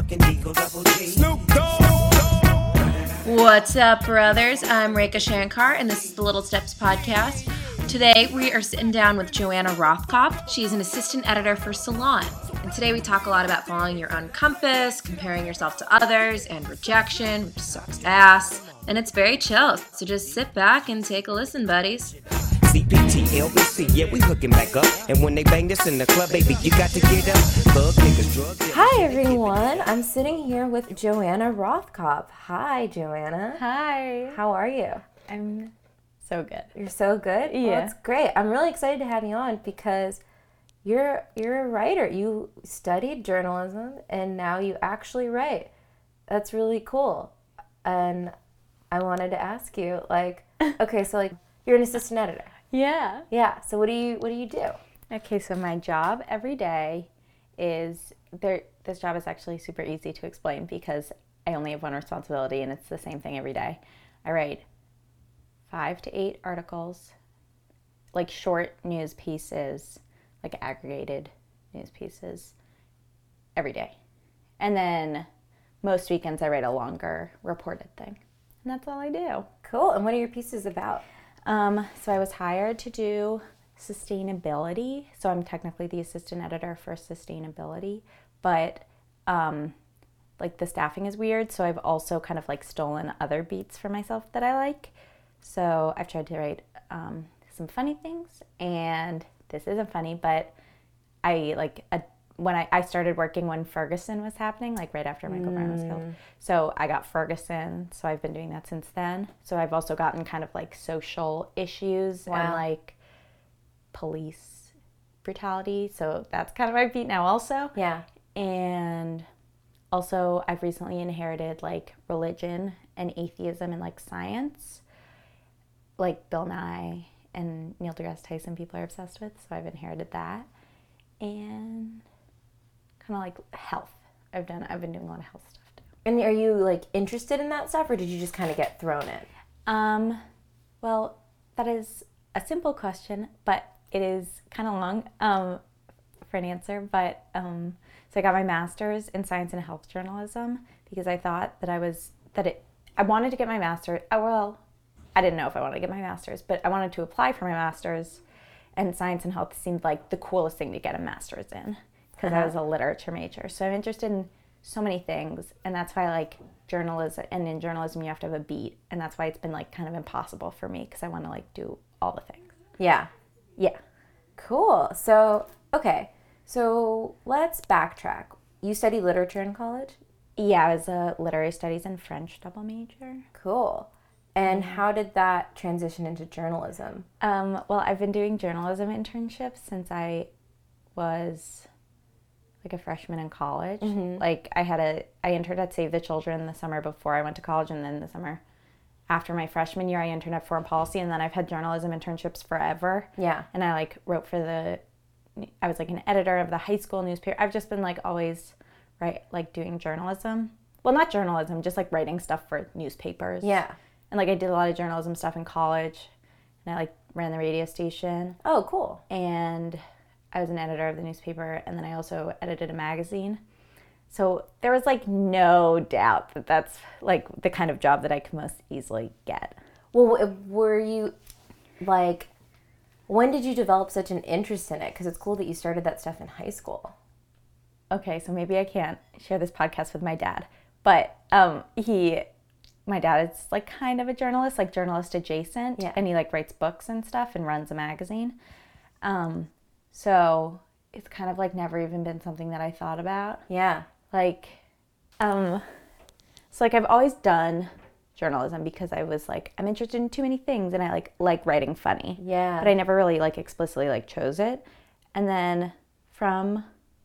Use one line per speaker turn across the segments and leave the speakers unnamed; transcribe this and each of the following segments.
motherfucking Eagle Double G. Snoop Dogg.
What's up, brothers? I'm Rekha Shankar, and this is the Little Steps podcast. Today, we are sitting down with Joanna Rothkopf. She's an assistant editor for Salon. And today, we talk a lot about following your own compass, comparing yourself to others, and rejection, which sucks ass. And it's very chill, so just sit back and take a listen, buddies.
CPT, LBC, yeah, we hooking back up. And when they bang this in the club, baby, you got to get up. Thug niggas, drug dealers.
Hi, everyone. I'm sitting here with Joanna Rothkopf. Hi, Joanna.
Hi.
How are you?
I'm so good.
You're so good?
Yeah.
Well, that's great. I'm really excited to have you on because you're a writer. You studied journalism and now you actually write. That's really cool. And I wanted to ask you, okay, so you're an assistant editor.
Yeah.
Yeah. So what do you do?
Okay, so my job every day is this job is actually super easy to explain because I only have one responsibility and it's the same thing every day. I write 5 to 8 articles, like short news pieces, like aggregated news pieces every day. And then most weekends I write a longer reported thing. And that's all I do.
Cool. And what are your pieces about?
So I was hired to do sustainability. So I'm technically the assistant editor for sustainability, but the staffing is weird. So I've also kind of stolen other beats for myself that I like. So I've tried to write some funny things, and this isn't funny, but when I started working when Ferguson was happening, right after Michael Brown was killed. So I got Ferguson, so I've been doing that since then. So I've also gotten kind of social issues and police brutality. So that's kind of my beat now also.
Yeah.
And also I've recently inherited religion and atheism and science. Bill Nye and Neil deGrasse Tyson people are obsessed with. So I've inherited that. And kind of health. I've been doing a lot of health stuff too.
And are you interested in that stuff, or did you just kind of get thrown in?
Well, that is a simple question, but it is kind of long for an answer. But so I got my master's in science and health journalism because I thought that I wanted to get my master's. I didn't know if I wanted to get my master's, but I wanted to apply for my master's, and science and health seemed like the coolest thing to get a master's in because I was a literature major. So I'm interested in so many things, and that's why I like journalism. And in journalism, you have to have a beat, and that's why it's been kind of impossible for me because I want to do all the things.
Yeah.
Yeah.
Cool. So, okay. So let's backtrack. You studied literature in college?
Yeah, I was a literary studies and French double major.
Cool. And how did that transition into journalism?
Well, I've been doing journalism internships since I was a freshman in college.
Mm-hmm.
I interned at Save the Children the summer before I went to college, and then the summer after my freshman year, I interned at Foreign Policy, and then I've had journalism internships forever.
Yeah.
And I wrote for I was an editor of the high school newspaper. I've just been always doing journalism. Well, not journalism, just writing stuff for newspapers.
Yeah.
And I did a lot of journalism stuff in college, and I ran the radio station.
Oh, cool.
And I was an editor of the newspaper, and then I also edited a magazine. So there was no doubt that that's the kind of job that I could most easily get.
Well, were you when did you develop such an interest in it? Because it's cool that you started that stuff in high school.
Okay, so maybe I can't share this podcast with my dad, but my dad is kind of a journalist, journalist adjacent,
yeah.
And he writes books and stuff and runs a magazine. So it's kind of never even been something that I thought about.
Yeah.
So I've always done journalism because I was I'm interested in too many things, and I like writing funny.
Yeah.
But I never really explicitly chose it. And then from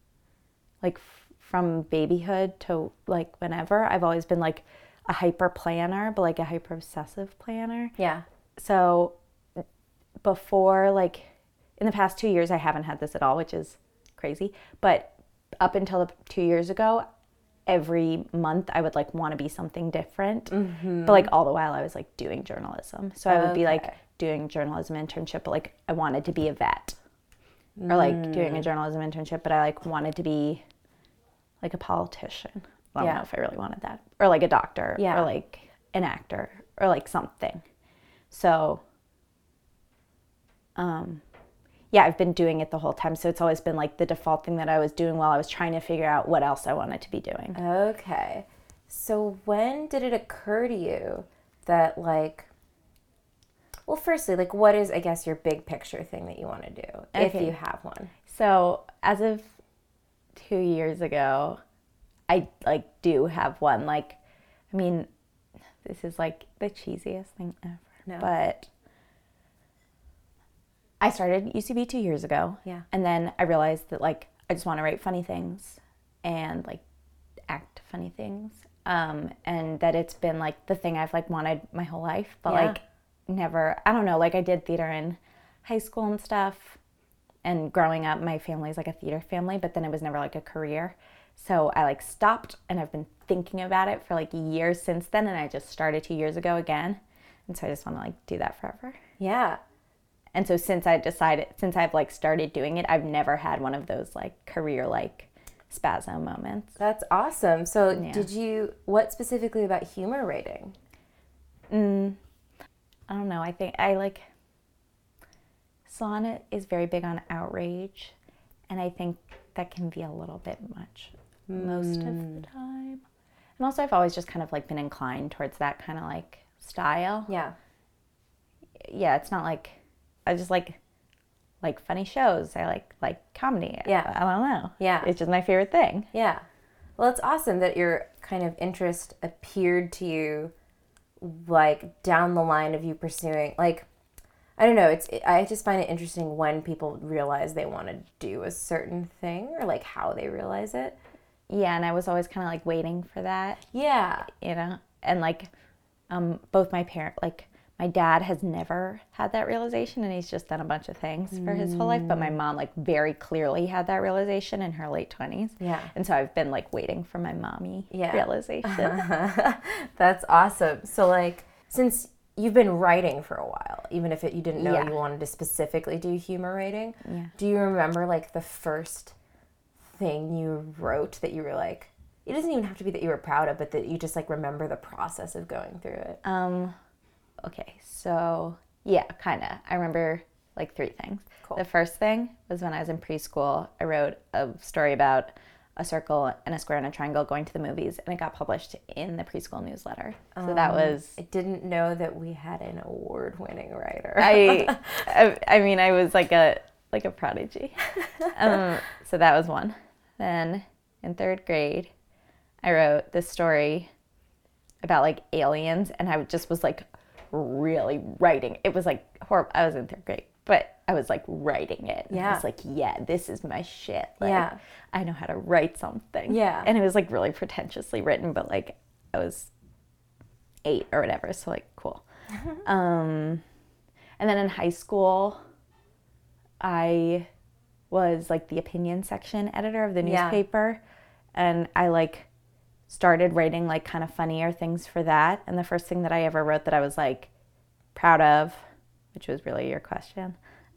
babyhood to whenever, I've always been a hyper planner, but a hyper obsessive planner.
Yeah.
So before in the past 2 years, I haven't had this at all, which is crazy. But up until 2 years ago, every month I would want to be something different. Mm-hmm. But all the while I was doing journalism. So I would be doing journalism internship, but I wanted to be a vet. Or doing a journalism internship, but I wanted to be a politician. I don't know if I really wanted that. Or like a doctor
Yeah.
or like an actor or like something. So, yeah, I've been doing it the whole time. So it's always been like the default thing that I was doing while I was trying to figure out what else I wanted to be doing.
Okay. So when did it occur to you that like, well, firstly, like what is, I guess, your big picture thing that you want to do if
Okay.
you have one?
So as of 2 years ago, I like do have one. Like, I mean, this is like the cheesiest thing ever.
No.
But I started UCB 2 years ago.
Yeah.
And then I realized that like I just want to write funny things and like act funny things. And that it's been like the thing I've like wanted my whole life, but
Yeah.
like never, I don't know, like I did theater in high school and stuff. And growing up, my family's like a theater family, but then it was never like a career. So I like stopped and I've been thinking about it for like years since then. And I just started 2 years ago again. And so I just want to like do that forever.
Yeah.
And so since I've like started doing it, I've never had one of those like career like spasm moments.
That's awesome. So
Yeah.
what specifically about humor writing?
I don't know. I think I like, Sonnet is very big on outrage. And I think that can be a little bit much most of the time. And also I've always just kind of like been inclined towards that kind of like style.
Yeah.
Yeah, it's not like, I just like funny shows. I like comedy.
Yeah.
I don't know.
Yeah.
It's just my favorite thing.
Yeah. Well, it's awesome that your kind of interest appeared to you like down the line of you pursuing, like, I don't know, I just find it interesting when people realize they want to do a certain thing or like how they realize it.
Yeah, and I was always kind of like waiting for that,
Yeah.
you know? And like both my parents, like my dad has never had that realization and he's just done a bunch of things for his whole life. But my mom like very clearly had that realization in her late 20s.
Yeah.
And so I've been like waiting for my mommy
Yeah.
realization.
That's awesome. So like, since you've been writing for a while, even if you didn't know
Yeah.
you wanted to specifically do humor writing,
Yeah.
do you remember like the first thing you wrote that you were like, it doesn't even have to be that you were proud of, but that you just like remember the process of going through it?
Okay, so yeah, kind of. I remember like 3 things.
Cool.
The first thing was when I was in preschool, I wrote a story about a circle and a square and a triangle going to the movies, and it got published in the preschool newsletter. So that was,
I didn't know that we had an award-winning writer.
I mean, I was like a prodigy. So that was one. Then in 3rd grade, I wrote this story about like aliens, and I just was like really writing. It was like horrible. I was in 3rd grade, but I was like writing it. And
Yeah.
I was like, yeah, this is my shit. Like,
Yeah.
I know how to write something.
Yeah.
And it was like really pretentiously written, but like I was 8 or whatever. So like, cool. And then in high school, I was like the opinion section editor of the
Yeah.
newspaper. And I like started writing like kind of funnier things for that. And the first thing that I ever wrote that I was like proud of, which was really your question,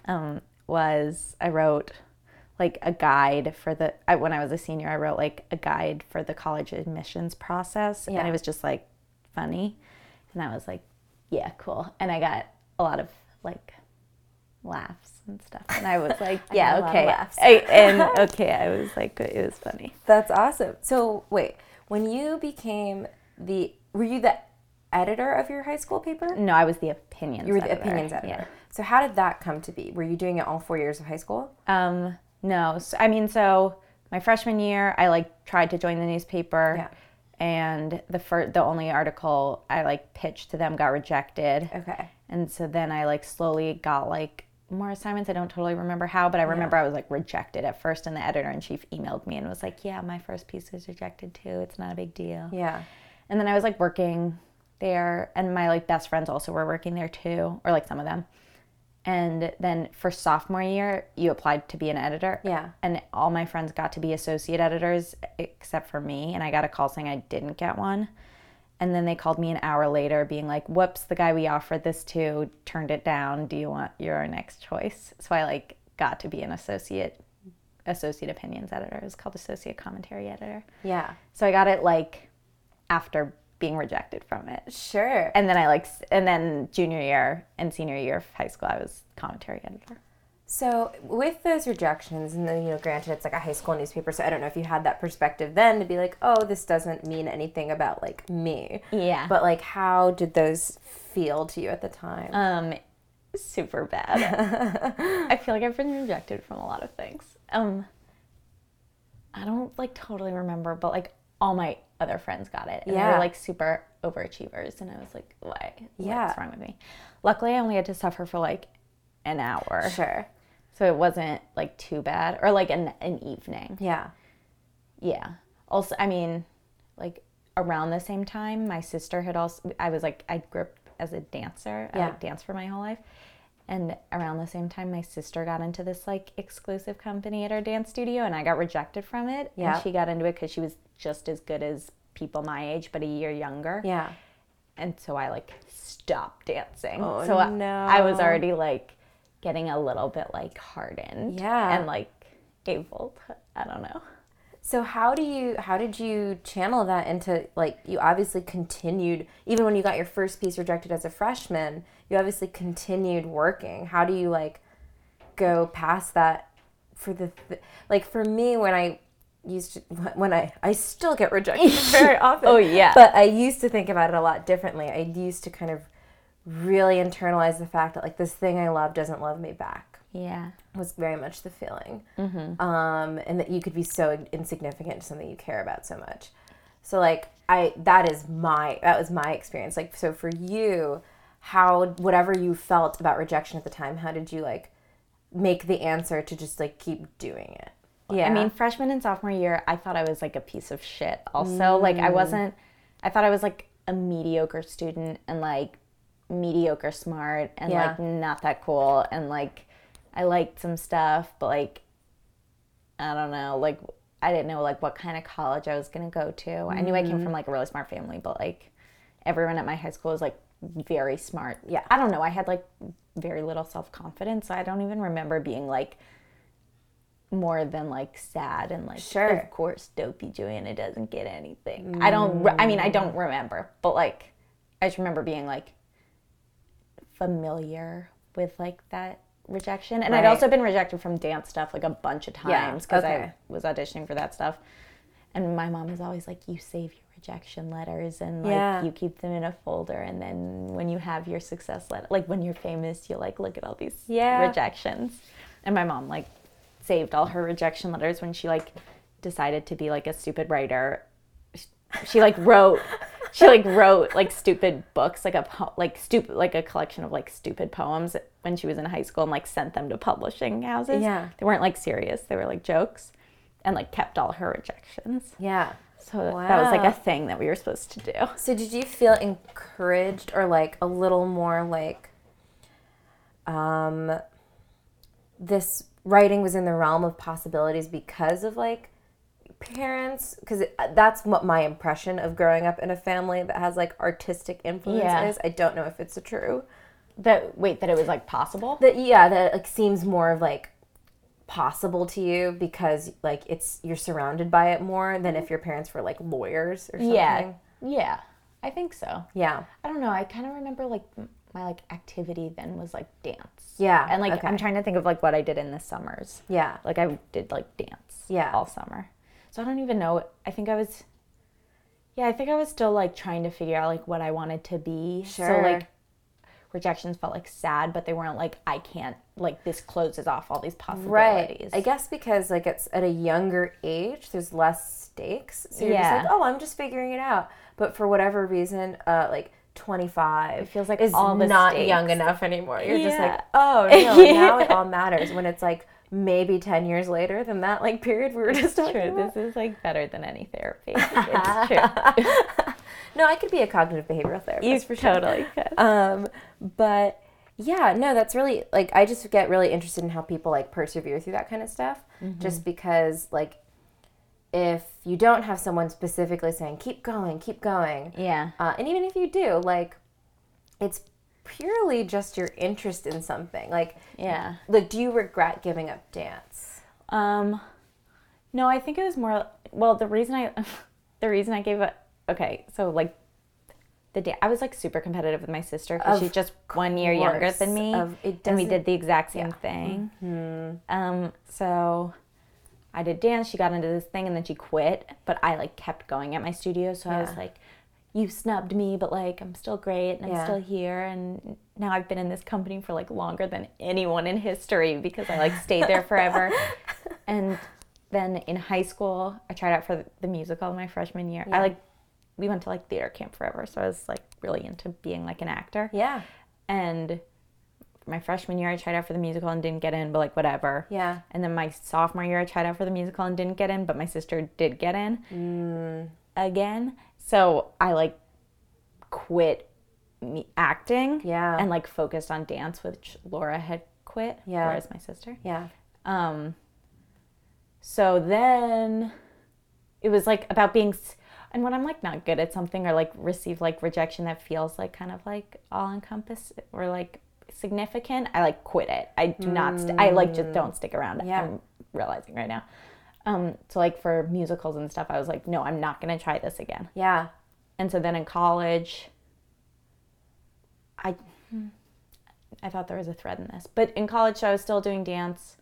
was I wrote like a guide for when I was a senior, I wrote like a guide for the college admissions process.
Yeah.
And it was just like funny. And I was like, yeah, cool. And I got a lot of like laughs and stuff. And I was like,
got
yeah,
a lot of
okay.
laughs.
I was like, it was funny.
That's awesome. So wait, when you became were you the editor of your high school paper?
No, I was the opinions
You were the
editor.
opinions editor.
Yeah.
So how did that come to be? Were you doing it all 4 years of high school?
No. So my freshman year, I like tried to join the newspaper.
Yeah.
And the only article I like pitched to them got rejected.
Okay.
And so then I like slowly got like more assignments. I don't totally remember how, but I remember I was like rejected at first, and the editor-in-chief emailed me and was like, yeah, my first piece was rejected too. It's not a big deal.
Yeah.
And then I was like working there, and my like best friends also were working there too, or like some of them. And then for sophomore year, you applied to be an editor.
Yeah.
And all my friends got to be associate editors except for me. And I got a call saying I didn't get one. And then they called me an hour later being like, whoops, the guy we offered this to turned it down. Do you want your next choice? So I like got to be an associate associate opinions editor. It was called associate commentary editor.
Yeah.
So I got it like after being rejected from it.
Sure.
And then and then junior year and senior year of high school, I was commentary editor.
So with those rejections, and then, granted it's like a high school newspaper, so I don't know if you had that perspective then to be like, oh, this doesn't mean anything about like me.
Yeah.
But like, how did those feel to you at the time?
Super bad. I feel like I've been rejected from a lot of things. I don't like totally remember, but like all my other friends got it. And they were like super overachievers. And I was like, why? What's wrong with me? Luckily, I only had to suffer for like an hour.
Sure.
So it wasn't like too bad. Or like an evening.
Yeah.
Yeah. Also, I mean, like around the same time, my sister had also, I grew up as a dancer. I like danced for my whole life. And around the same time, my sister got into this like exclusive company at our dance studio, and I got rejected from it.
Yeah.
And she got into it because she was just as good as people my age, but a year younger.
Yeah.
And so I like stopped dancing.
Oh,
so
no.
I was already like getting a little bit like hardened.
Yeah.
And like able to, I don't know.
So how did you channel that into, like, you obviously continued, even when you got your first piece rejected as a freshman, you obviously continued working. How do you, like, go past that for like, for me, when I still get rejected very often.
Oh, yeah.
But I used to think about it a lot differently. I used to kind of really internalize the fact that, like, this thing I love doesn't love me back.
Yeah.
Was very much the feeling. Mm-hmm. And that you could be so insignificant to something you care about so much. So like that was my experience. Like, so for you, whatever you felt about rejection at the time, how did you like make the answer to just like keep doing it? Yeah.
I mean, freshman and sophomore year, I thought I was like a piece of shit also. Like I thought I was like a mediocre student and like mediocre smart and like not that cool, and like I liked some stuff, but like, I don't know, like I didn't know like what kind of college I was going to go to. I knew I came from like a really smart family, but like everyone at my high school was like very smart. Yeah. I don't know. I had like very little self-confidence. So I don't even remember being like more than like sad and like,
sure,
of course, Dopey Joanna doesn't get anything. I don't remember, but like, I just remember being like familiar with like that rejection. And I'd also been rejected from dance stuff like a bunch of times because I was auditioning for that stuff. And my mom was always like, you save your rejection letters and like you keep them in a folder, and then when you have your success letter, like when you're famous, you like look at all these rejections. And my mom like saved all her rejection letters when she like decided to be like a stupid writer. She wrote like stupid books, like a collection of like stupid poems when she was in high school, and like sent them to publishing houses. Yeah. They weren't like serious. They were like jokes, and like kept all her rejections.
Yeah.
So that was like a thing that we were supposed to do.
So did you feel encouraged or like a little more like this writing was in the realm of possibilities because of like parents? Because that's what my impression of growing up in a family that has like artistic influence is. I don't know if it's true.
That it was like possible?
That it like seems more of like possible to you because like you're surrounded by it more than if your parents were like lawyers or something.
Yeah, I think so.
Yeah.
I don't know. I kind of remember like my like activity then was like dance.
Yeah.
And like I'm trying to think of like what I did in the summers.
Yeah.
Like I did like dance. All summer. So I don't even know. I think I was still like trying to figure out like what I wanted to be.
Sure.
So like rejections felt like sad, but they weren't like, I can't, like this closes off all these possibilities.
Right. I guess because like it's at a younger age, there's less stakes. So you're just like, oh, I'm just figuring it out. But for whatever reason, like 25
it feels like
is
all the
not
stakes.
Young enough anymore. You're just like, oh no, now it all matters. When it's like maybe 10 years later than that like period we were just talking about.
This is like better than any therapy. It's true.
No, I could be a cognitive behavioral therapist for sure.
Totally could.
But yeah, no, that's really like I just get really interested in how people like persevere through that kind of stuff. Just because like if you don't have someone specifically saying keep going, and even if you do, like it's purely just your interest in something. Like do you regret giving up dance?
No, I think it was more, well, the reason I gave it, okay, so like I was like super competitive with my sister because she's just 1 year younger than me, and we did the exact same thing. Mm-hmm. So I did dance, she got into this thing, and then she quit, but I like kept going at my studio, so I was like, you snubbed me, but like I'm still great, and I'm still here, and now I've been in this company for like longer than anyone in history because I like stayed there forever. And then in high school, I tried out for the musical my freshman year. Yeah. We went to like theater camp forever, so I was like really into being like an actor. Yeah. And my freshman year, I tried out for the musical and didn't get in, but like whatever. Yeah. And then my sophomore year, I tried out for the musical and didn't get in, but my sister did get in again. So I like quit acting and like focused on dance, which Laura had quit. Yeah. Laura's my sister. Yeah. So then it was like about being, and when I'm like not good at something or like receive like rejection that feels like kind of like all encompass or like significant, I like quit it. I do not, I like just don't stick around. Yeah. I'm realizing right now. So like for musicals and stuff, I was like, no, I'm not going to try this again. Yeah. And so then in college, I thought there was a thread in this, but in college I was still doing dance.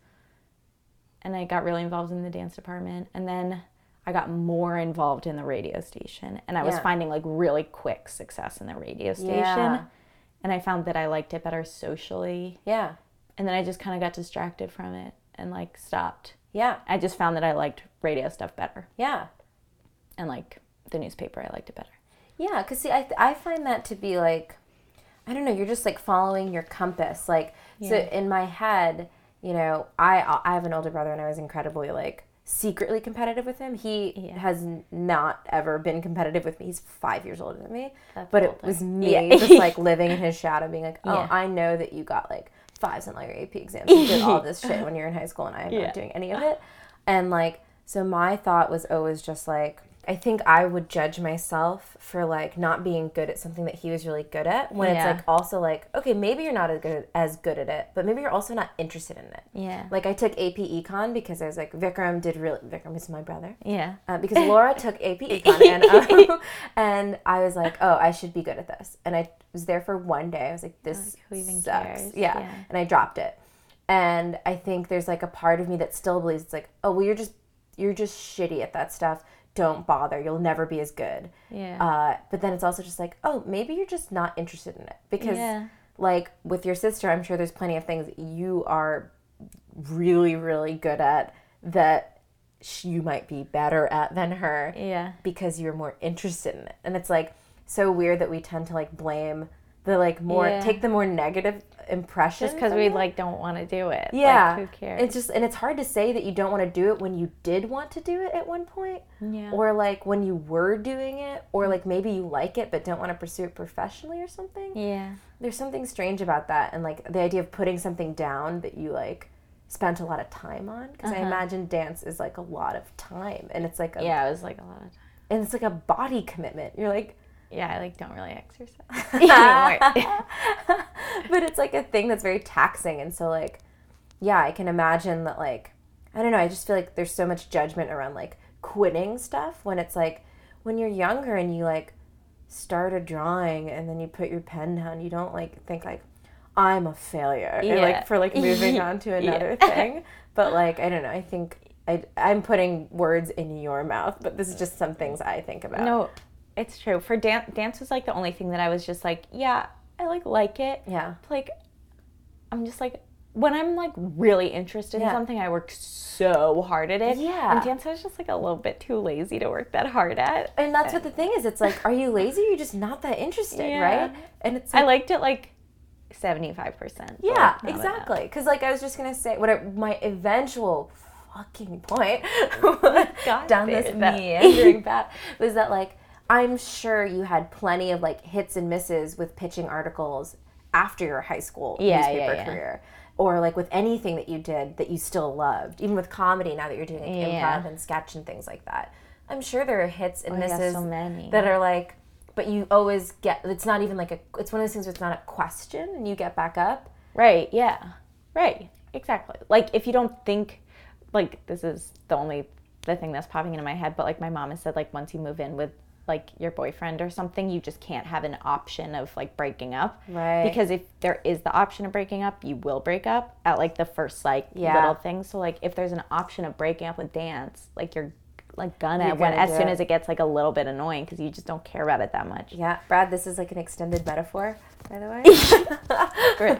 And I got really involved in the dance department. And then I got more involved in the radio station. And I was finding like really quick success in the radio station. Yeah. And I found that I liked it better socially. Yeah. And then I just kind of got distracted from it and like stopped. Yeah. I just found that I liked radio stuff better. Yeah. And like the newspaper, I liked it better.
Yeah, because see, I find that to be like, I don't know, you're just like following your compass. Like, so in my head, you know, I have an older brother and I was incredibly like secretly competitive with him. He has not ever been competitive with me. He's 5 years older than me. But older. It was me just like living in his shadow being like, oh, I know that you got like 5s on all your AP exams. You did all this shit when you're in high school and I'm not doing any of it. And like, so my thought was always just like, I think I would judge myself for like not being good at something that he was really good at when it's like also like, okay, maybe you're not as good at it, but maybe you're also not interested in it. Yeah. Like I took AP Econ because I was like, Vikram is my brother. Yeah. Because Laura took AP Econ and I was like, oh, I should be good at this. And I was there for one day. I was like, this who even sucks. Cares? Yeah. And I dropped it. And I think there's like a part of me that still believes it's like, oh, well, you're just shitty at that stuff. Don't bother. You'll never be as good. Yeah. But then it's also just like, oh, maybe you're just not interested in it. Because, like, with your sister, I'm sure there's plenty of things you are really, really good at that you might be better at than her. Yeah. Because you're more interested in it. And it's, like, so weird that we tend to, like, blame the, like, more, take the more negative impression.
Just because we, like, don't want to do it. Yeah. Like, who cares?
It's just, and it's hard to say that you don't want to do it when you did want to do it at one point. Yeah. Or, like, when you were doing it. Or, like, maybe you like it but don't want to pursue it professionally or something. Yeah. There's something strange about that. And, like, the idea of putting something down that you, like, spent a lot of time on. Because I imagine dance is, like, a lot of time. And it's, like,
it was, like, a lot of time.
And it's, like, a body commitment. You're, like...
Yeah, I like don't really exercise
but it's like a thing that's very taxing, and so like, yeah, I can imagine that. Like, I don't know. I just feel like there's so much judgment around like quitting stuff when it's like when you're younger and you like start a drawing and then you put your pen down. You don't like think like I'm a failure, or, like for like moving on to another thing. But like I don't know. I think I'm putting words in your mouth, but this is just some things I think about.
No. It's true. For dance was like the only thing that I was just like, yeah, I like it. Yeah. Like, I'm just like, when I'm like really interested in something, I work so hard at it. Yeah. And dance I was just like a little bit too lazy to work that hard at.
And that's what the thing is. It's like, are you lazy or are you just not that interested, right? And it's like,
I liked it like 75%.
Yeah, exactly. Because like I was just going to say, my eventual fucking point down this meandering path was that like, I'm sure you had plenty of like hits and misses with pitching articles after your high school newspaper career, or like with anything that you did that you still loved, even with comedy now that you're doing like improv and sketch and things like that. I'm sure there are hits and misses that are like, but you always get, it's not even like it's one of those things where it's not a question and you get back up.
Right, yeah. Right, exactly. Like if you don't think, like this is the only the thing that's popping into my head, but like my mom has said, like once you move in with like your boyfriend or something, you just can't have an option of like breaking up.
Right.
Because if there is the option of breaking up, you will break up at like the first like little thing. So like if there's an option of breaking up with dance, like you're like gonna as soon as it gets like a little bit annoying because you just don't care about it that much.
Yeah, Brad, this is like an extended metaphor, by the way.
Great.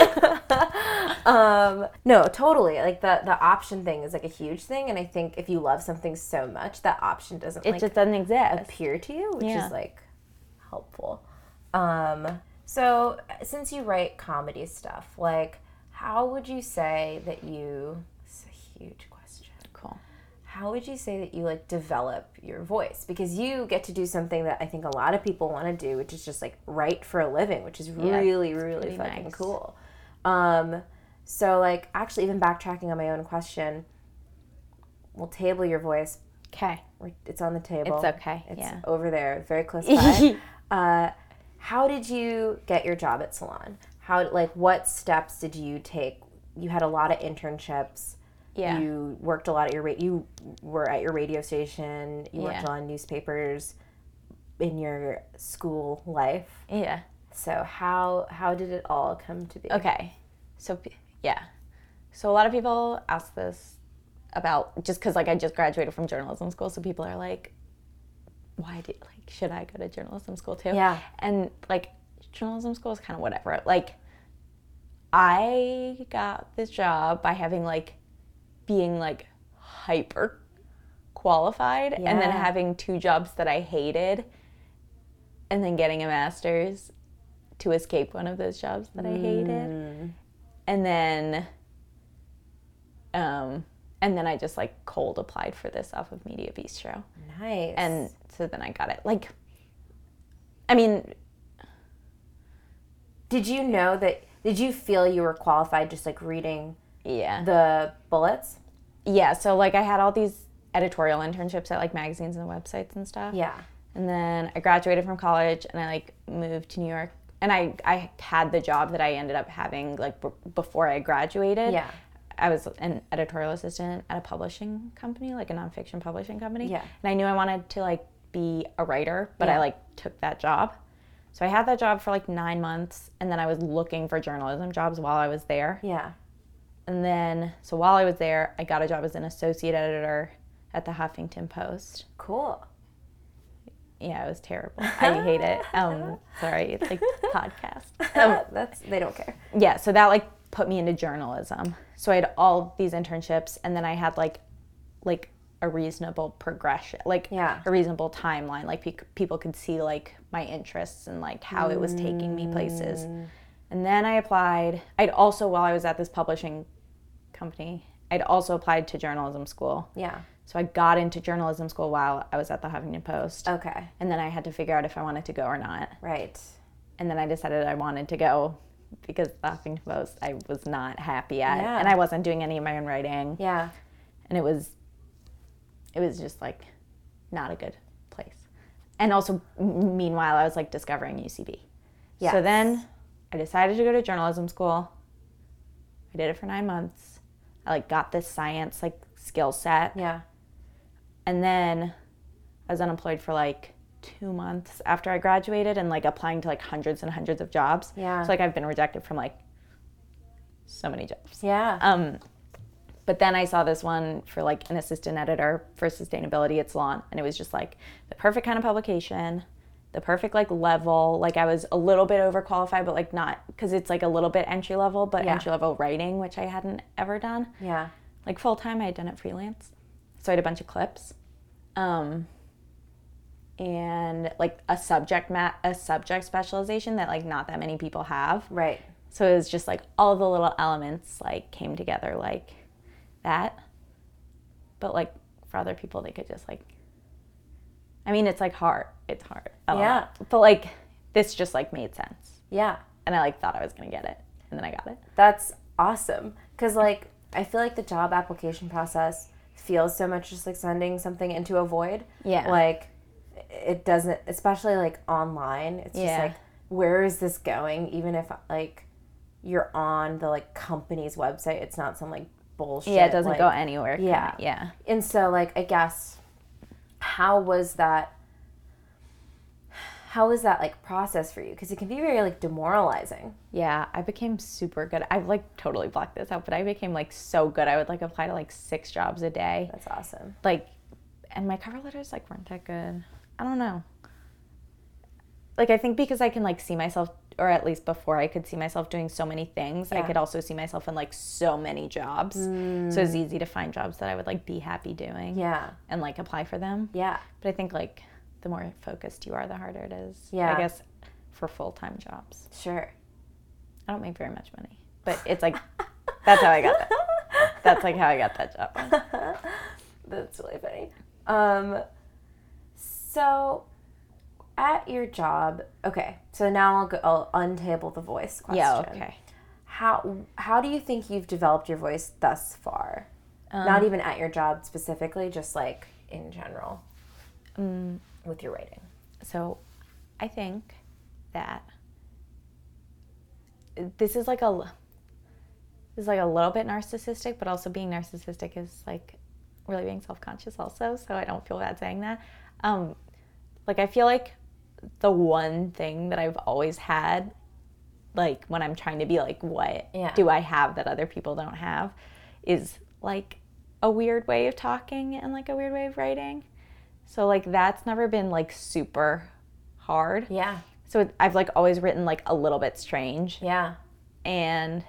No, totally. Like the option thing is like a huge thing, and I think if you love something so much, that option doesn't
It just doesn't exist.
appear to you, which is like helpful. So since you write comedy stuff, like how would you say that you? This is a huge question.
Cool.
How would you say that you like develop your voice? Because you get to do something that I think a lot of people want to do, which is just like write for a living, which is really fucking
nice.
cool. So like actually even backtracking on my own question, we'll table your voice.
Okay.
It's on the table.
It's okay.
It's
yeah.
over there, very close by. How did you get your job at Salon? What steps did you take? You had a lot of internships.
Yeah.
You worked a lot at you were at your radio station. You worked on newspapers in your school life.
Yeah.
So how did it all come to be?
Okay. So So a lot of people ask this about just because like I just graduated from journalism school, so people are like, should I go to journalism school too?
Yeah.
And like journalism school is kind of whatever. Like I got this job by being like hyper qualified and then having 2 jobs that I hated and then getting a master's to escape one of those jobs that I hated. And then I just like cold applied for this off of Media Bistro.
Nice.
And so then I got it. Like, I mean,
did you feel you were qualified just like reading the bullets?
Yeah, so like I had all these editorial internships at like magazines and websites and stuff.
Yeah.
And then I graduated from college and I like moved to New York. And I had the job that I ended up having like before I graduated.
Yeah.
I was an editorial assistant at a publishing company, like a nonfiction publishing company.
Yeah.
And I knew I wanted to like be a writer, but I like took that job. So I had that job for like 9 months and then I was looking for journalism jobs while I was there.
Yeah.
And then, so while I was there, I got a job as an associate editor at the Huffington Post.
Cool.
Yeah, it was terrible. I hate it. Sorry, it's like podcast.
They don't care.
Yeah, so that like put me into journalism. So I had all these internships, and then I had like a reasonable progression, a reasonable timeline. Like people could see like my interests and like how it was taking me places. And then I applied. I'd also, while I was at this publishing company, I'd also applied to journalism school.
Yeah.
So I got into journalism school while I was at the Huffington Post.
Okay.
And then I had to figure out if I wanted to go or not.
Right.
And then I decided I wanted to go because the Huffington Post I was not happy at.
Yeah.
And I wasn't doing any of my own writing.
Yeah.
And it was just like not a good place. And also, meanwhile, I was like discovering UCB.
Yes.
So then I decided to go to journalism school. I did it for 9 months. I like got this science like skill set.
Yeah.
And then I was unemployed for like 2 months after I graduated and like applying to like hundreds and hundreds of jobs.
Yeah.
So like I've been rejected from like so many jobs.
Yeah.
But then I saw this one for like an assistant editor for sustainability at Salon, and it was just like the perfect kind of publication, the perfect like level. Like I was a little bit overqualified, but like not, because it's like a little bit entry level, but entry level writing, which I hadn't ever done.
Yeah.
Like full time, I had done it freelance. So I had a bunch of clips, and like a subject specialization that like not that many people have.
Right.
So it was just like all the little elements like came together like that. But like for other people, they could just like, I mean, it's like hard. It's hard. I don't know. But like this just like made sense.
Yeah.
And I like thought I was gonna get it, and then I got it.
That's awesome. Because like I feel like the job application process feels so much just like sending something into a void.
Yeah.
Like it doesn't, especially like online. It's just like, where is this going? Even if like you're on the like company's website, it's not some like bullshit.
Yeah, it doesn't
like,
go anywhere.
Yeah.
Yeah.
And so, like, I guess, how was that, like, process for you? Because it can be very, like, demoralizing.
Yeah, I became super good. I've, like, totally blocked this out, but I became, like, so good. I would, like, apply to, like, 6 jobs a day.
That's awesome.
Like, and my cover letters, like, weren't that good. I don't know. Like, I think because I can, like, see myself, or at least before I could see myself doing so many things, I could also see myself in, like, so many jobs. So it's easy to find jobs that I would, like, be happy doing.
Yeah.
And, like, apply for them.
Yeah.
But I think, like, the more focused you are, the harder it is.
Yeah.
I guess for full-time jobs.
Sure.
I don't make very much money. But it's, like, that's how I got that. That's, like, how I got that job.
That's really funny. So at your job, okay, so now I'll untable the voice question.
Yeah, okay.
How do you think you've developed your voice thus far? Not even at your job specifically, just like in general with your writing.
So I think that this is like a little bit narcissistic, but also being narcissistic is like really being self-conscious also, so I don't feel bad saying that. Like, I feel like the one thing that I've always had, like, when I'm trying to be like, what do I have that other people don't have, is like a weird way of talking and like a weird way of writing. So like that's never been like super hard.
Yeah.
So I've like always written like a little bit strange.
Yeah.
And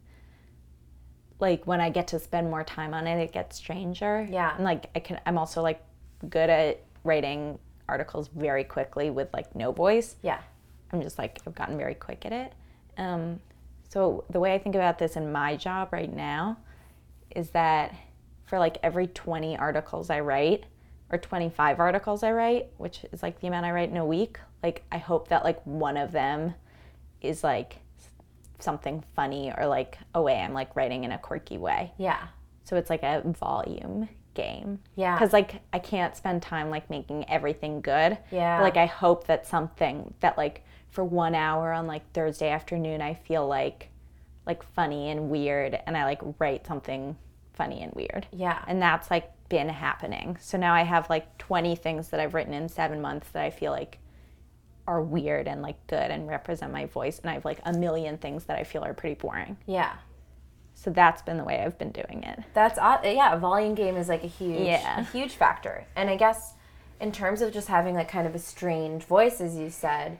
like when I get to spend more time on it, it gets stranger.
Yeah.
And like I'm also like good at writing articles very quickly with like no voice.
Yeah.
I'm just like, I've gotten very quick at it. So the way I think about this in my job right now is that for like every 20 articles I write or 25 articles I write, which is like the amount I write in a week, like I hope that like one of them is like something funny or like a way I'm like writing in a quirky way.
Yeah.
So it's like a volume game.
Yeah.
Because like I can't spend time like making everything good.
Yeah.
But, like I hope that something that like for 1 hour on like Thursday afternoon I feel like funny and weird, and I like write something funny and weird.
Yeah.
And that's like been happening. So now I have like 20 things that I've written in 7 months that I feel like are weird and like good and represent my voice, and I have like a million things that I feel are pretty boring.
Yeah.
So that's been the way I've been doing it.
That's a volume game is like a huge factor. And I guess in terms of just having like kind of a strange voice, as you said,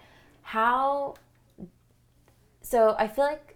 so I feel like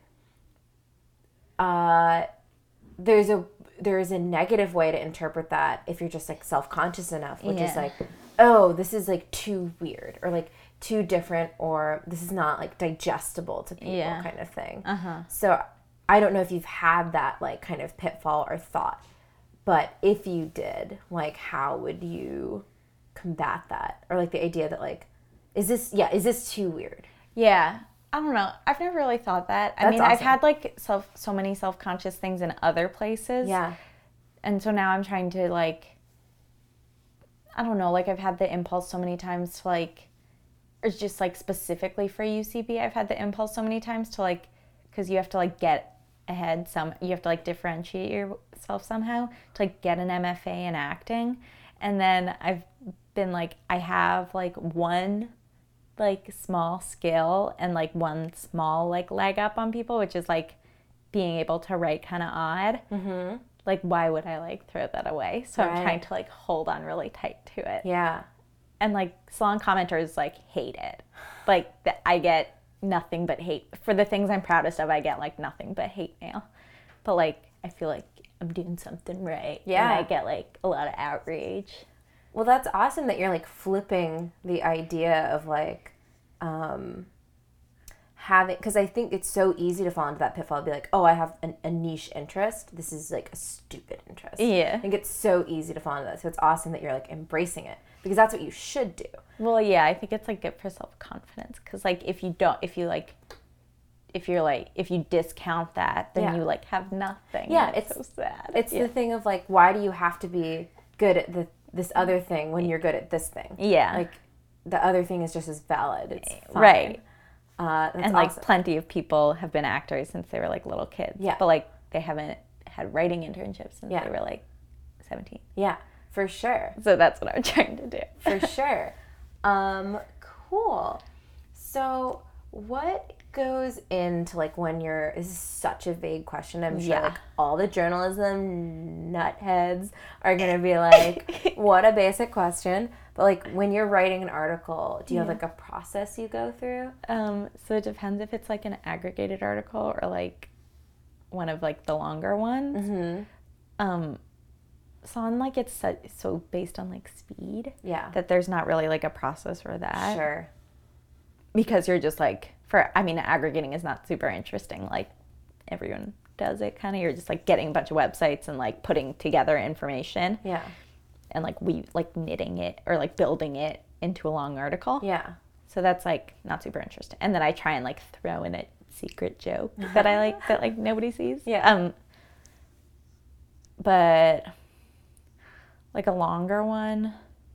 there's a negative way to interpret that if you're just like self-conscious enough, which is like, oh, this is like too weird or like too different, or this is not like digestible to people kind of thing. So I don't know if you've had that like kind of pitfall or thought, but if you did, like how would you combat that? Or like the idea that like, is this too weird?
Yeah. I don't know. I've never really thought that. I mean,
awesome.
I've had like so many self-conscious things in other places.
Yeah.
And so now I'm trying to like, I don't know, like I've had the impulse so many times to like, or just like specifically for UCB, I've had the impulse so many times to like, because you have to like get ahead you have to like differentiate yourself somehow to like get an MFA in acting. And then I've been like, I have like one like small skill and like one small like leg up on people, which is like being able to write kind of odd. Mm-hmm. Like why would I like throw that away? So I'm trying to like hold on really tight to it.
Yeah.
And like salon commenters like hate it. Like I get nothing but hate for the things I'm proudest of. I get like nothing but hate mail, but like I feel like I'm doing something right.
Yeah.
And I get like a lot of outrage.
Well, that's awesome that you're like flipping the idea of like having, because I think it's so easy to fall into that pitfall. Be like, oh, I have a niche interest. This is like a stupid interest.
Yeah.
I think it's so easy to fall into that. So it's awesome that you're like embracing it, because that's what you should do.
Well, yeah, I think it's like good for self-confidence, because like if you discount that, then you like have nothing.
Yeah,
it's so sad.
It's the thing of like, why do you have to be good at this other thing when you're good at this thing?
Yeah.
Like the other thing is just as valid. It's fine.
Right.
That's
and like plenty of people have been actors since they were like little kids.
Yeah.
But like they haven't had writing internships since they were like 17.
Yeah, for sure.
So that's what I'm trying to do.
For sure. Cool. So what goes into like when this is such a vague question. I'm sure like all the journalism nutheads are going to be like, what a basic question. But like when you're writing an article, do you have like a process you go through?
So it depends if it's like an aggregated article or like one of like the longer ones. So on like it's so based on like speed that there's not really like a process for that.
Sure.
Because you're just like aggregating is not super interesting. Like everyone does it kind of. You're just like getting a bunch of websites and like putting together information.
Yeah.
And like knitting it or like building it into a long article.
Yeah.
So that's like not super interesting. And then I try and like throw in a secret joke that I like that like nobody sees.
Yeah.
But like a longer one,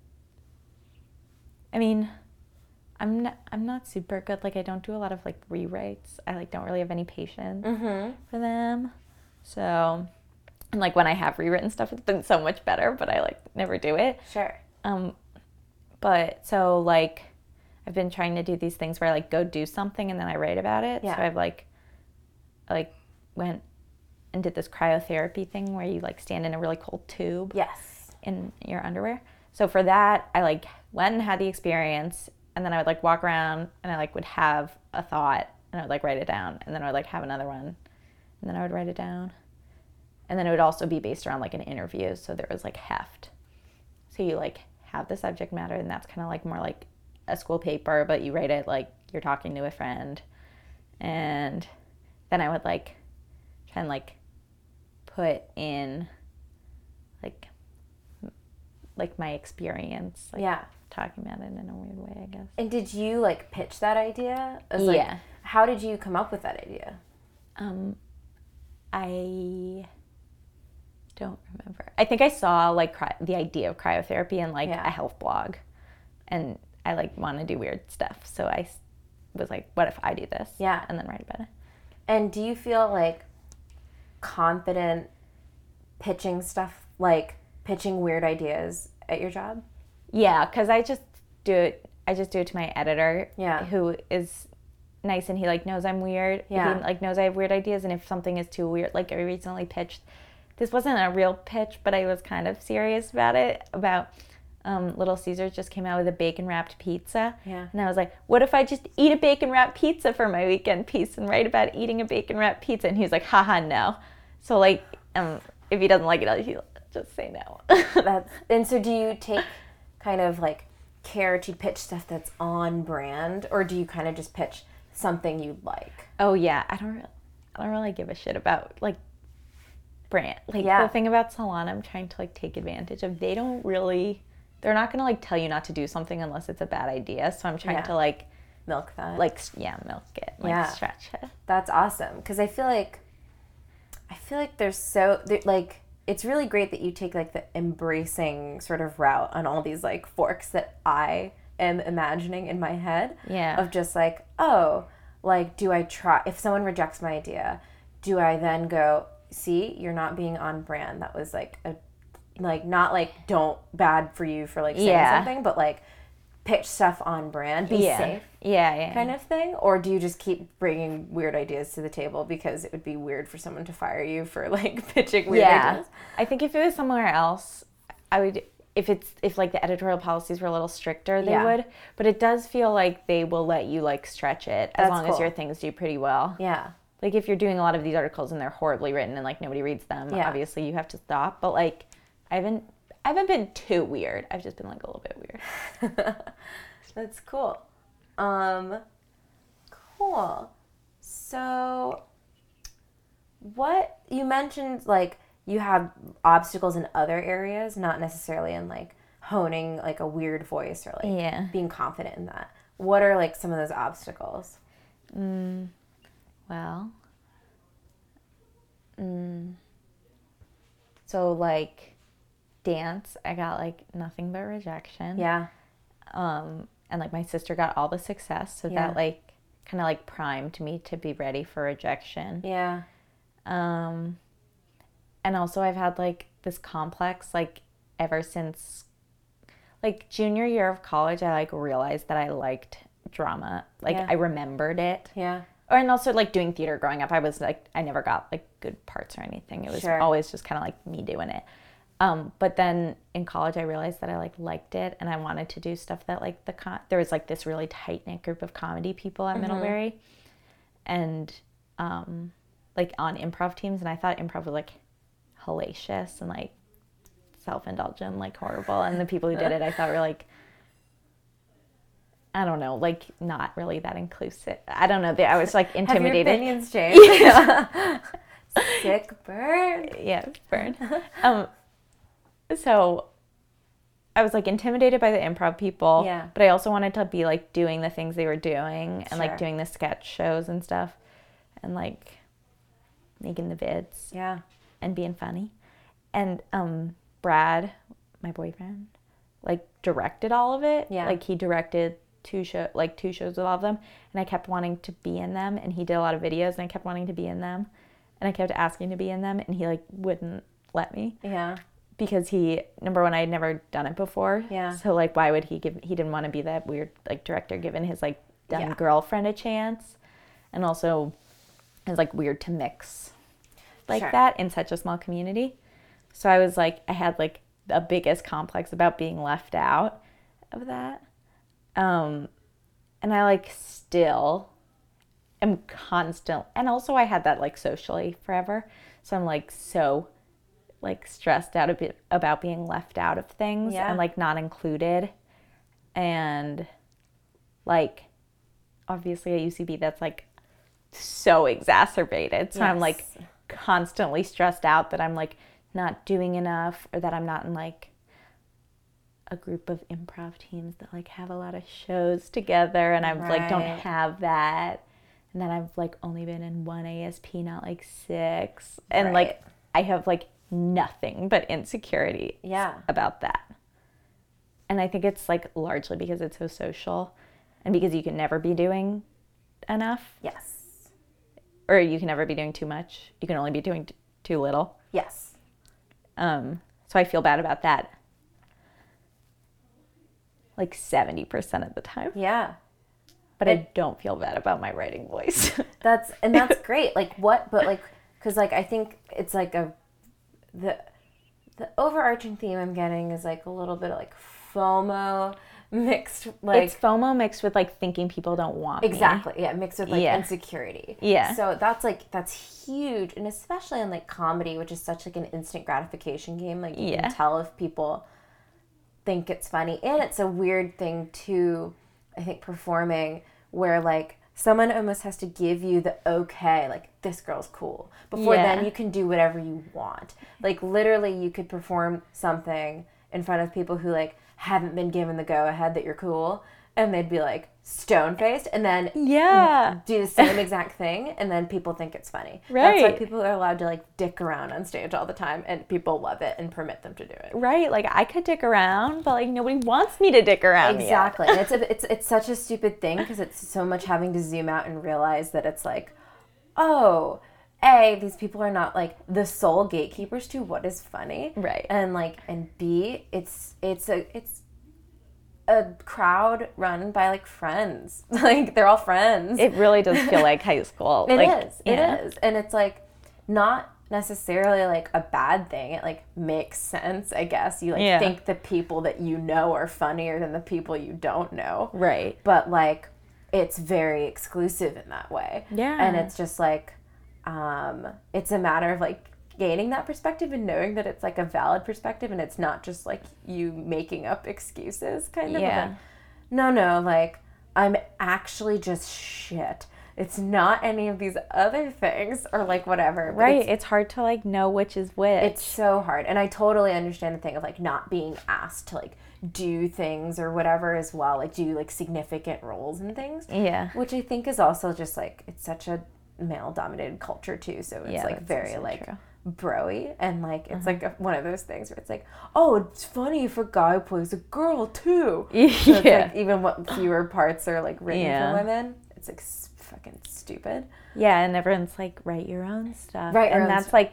I mean, I'm not super good. Like I don't do a lot of like rewrites. I like don't really have any patience for them. So, and like when I have rewritten stuff, it's been so much better. But I like never do it.
Sure.
But so like I've been trying to do these things where I like go do something and then I write about it.
Yeah.
So I've like went and did this cryotherapy thing where you like stand in a really cold tube.
Yes.
In your underwear. So for that, I like went and had the experience, and then I would like walk around and I like would have a thought and I would like write it down, and then I would like have another one and then I would write it down. And then it would also be based around like an interview, so there was like heft. So you like have the subject matter, and that's kind of like more like a school paper, but you write it like you're talking to a friend. And then I would like try and like put in like my experience, like talking about it in a weird way, I guess.
And did you like pitch that idea? Like, how did you come up with that idea?
I don't remember. I think I saw like the idea of cryotherapy in like a health blog, and I like want to do weird stuff. So I was like, what if I do this?
Yeah.
And then write about it.
And do you feel like confident pitching stuff, like pitching weird ideas at your job?
Yeah, because I just do it to my editor, who is nice, and he like knows I'm weird.
Yeah.
He like knows I have weird ideas, and if something is too weird, like I recently pitched, this wasn't a real pitch, but I was kind of serious about it, about Little Caesars just came out with a bacon wrapped pizza.
Yeah.
And I was like, what if I just eat a bacon wrapped pizza for my weekend piece and write about eating a bacon wrapped pizza? And he was like, haha, no. So like, if he doesn't like it, he'll just say no.
And so do you take kind of like care to pitch stuff that's on brand, or do you kind of just pitch something you like?
Oh yeah, I don't really give a shit about like brand. Like the thing about Salon, I'm trying to like take advantage of. They're not gonna like tell you not to do something unless it's a bad idea. So I'm trying to like
milk that.
Like milk it. Like stretch it.
That's awesome, because I feel like like it's really great that you take like the embracing sort of route on all these like forks that I am imagining in my head.
Yeah.
Of just like, oh, like, do I try, if someone rejects my idea, do I then go, see, you're not being on brand. That was like not like bad for you for like saying something, but like pitch stuff on brand, be safe.
Yeah.
Kind of thing? Or do you just keep bringing weird ideas to the table because it would be weird for someone to fire you for like pitching weird ideas?
I think if it was somewhere else, I would, if like the editorial policies were a little stricter, they would. But it does feel like they will let you like stretch it as long as your things do pretty well.
Yeah.
Like if you're doing a lot of these articles and they're horribly written and like nobody reads them, obviously you have to stop. But like I haven't been too weird. I've just been like a little bit weird.
That's cool. Cool. So what you mentioned, like you have obstacles in other areas, not necessarily in like honing like a weird voice or like being confident in that. What are like some of those obstacles?
So like dance, I got like nothing but rejection.
Yeah.
And like my sister got all the success, so that like kind of like primed me to be ready for rejection.
Yeah.
And also I've had like this complex like ever since like junior year of college. I like realized that I liked drama. Like I remembered it.
Yeah.
And also like doing theater growing up, I was like, I never got like good parts or anything. It was always just kind of like me doing it. But then in college I realized that I like liked it, and I wanted to do stuff that like there was like this really tight knit group of comedy people at Middlebury, and like on improv teams, and I thought improv was like hellacious and like self-indulgent, like horrible, and the people who did it I thought were like, I don't know, like not really that inclusive. I don't know. I was like intimidated.
Have your opinions changed? Yeah. Sick burn.
Yeah, burn. So I was like intimidated by the improv people.
Yeah.
But I also wanted to be like doing the things they were doing and like doing the sketch shows and stuff and like making the vids.
Yeah.
And being funny. And Brad, my boyfriend, like directed all of it.
Yeah.
Like he directed two shows with all of them, and I kept wanting to be in them, and he did a lot of videos, and I kept wanting to be in them, and I kept asking to be in them, and he like wouldn't let me.
Yeah.
Because number one, I had never done it before.
Yeah.
So like, why would he didn't want to be that weird like director giving his like dumb girlfriend a chance, and also it's like weird to mix like that in such a small community. So I was like, I had like the biggest complex about being left out of that. And I like still am constant, and also I had that like socially forever. So I'm like so like stressed out a bit about being left out of things and like not included. And like obviously at UCB that's like so exacerbated. So I'm like constantly stressed out that I'm like not doing enough, or that I'm not in like a group of improv teams that like have a lot of shows together, and I'm like don't have that, and then I've like only been in one ASP, not like 6, and like I have like nothing but insecurity about that. And I think it's like largely because it's so social, and because you can never be doing enough.
Yes.
Or you can never be doing too much. You can only be doing too little.
Yes.
So I feel bad about that like 70% of the time.
Yeah.
But I don't feel bad about my writing voice.
That's great. Like what, but like, cause like, I think it's like the overarching theme I'm getting is like a little bit of like FOMO mixed, like.
It's FOMO mixed with like thinking people don't want me.
Exactly. Yeah. Mixed with like insecurity.
Yeah.
So that's huge. And especially in like comedy, which is such like an instant gratification game. Like you can tell if people think it's funny, and it's a weird thing too, I think, performing, where like someone almost has to give you the okay, like this girl's cool, before then you can do whatever you want. Like literally you could perform something in front of people who like haven't been given the go ahead that you're cool, and they'd be like stone faced, and then do the same exact thing, and then people think it's funny. That's why people are allowed to like dick around on stage all the time, and people love it and permit them to do it.
Right, like I could dick around, but like nobody wants me to dick around.
Exactly. And it's such a stupid thing, because it's so much having to zoom out and realize that it's like, oh, A, these people are not like the sole gatekeepers to what is funny.
Right.
And like, and B, it's a crowd run by like friends. Like they're all friends.
It really does feel like high school.
It is. And it's like not necessarily like a bad thing. It like makes sense, I guess. You like think the people that you know are funnier than the people you don't know.
Right.
But like it's very exclusive in that way.
Yeah.
And it's just like it's a matter of like gaining that perspective and knowing that it's like a valid perspective, and it's not just like you making up excuses kind of.
Yeah.
Like, no, like I'm actually just shit. It's not any of these other things or like whatever.
Right. It's hard to like know which is which.
It's so hard. And I totally understand the thing of like not being asked to like do things or whatever as well, like do like significant roles and things.
Yeah.
Which I think is also just like, it's such a male dominated culture too. So it's like very also like true. Bro-y, and like it's like one of those things where it's like, oh, it's funny if a guy plays a girl too. So it's like even what fewer parts are like written for women. It's like fucking stupid.
Yeah, and everyone's like, write your own stuff.
Right,
and that's like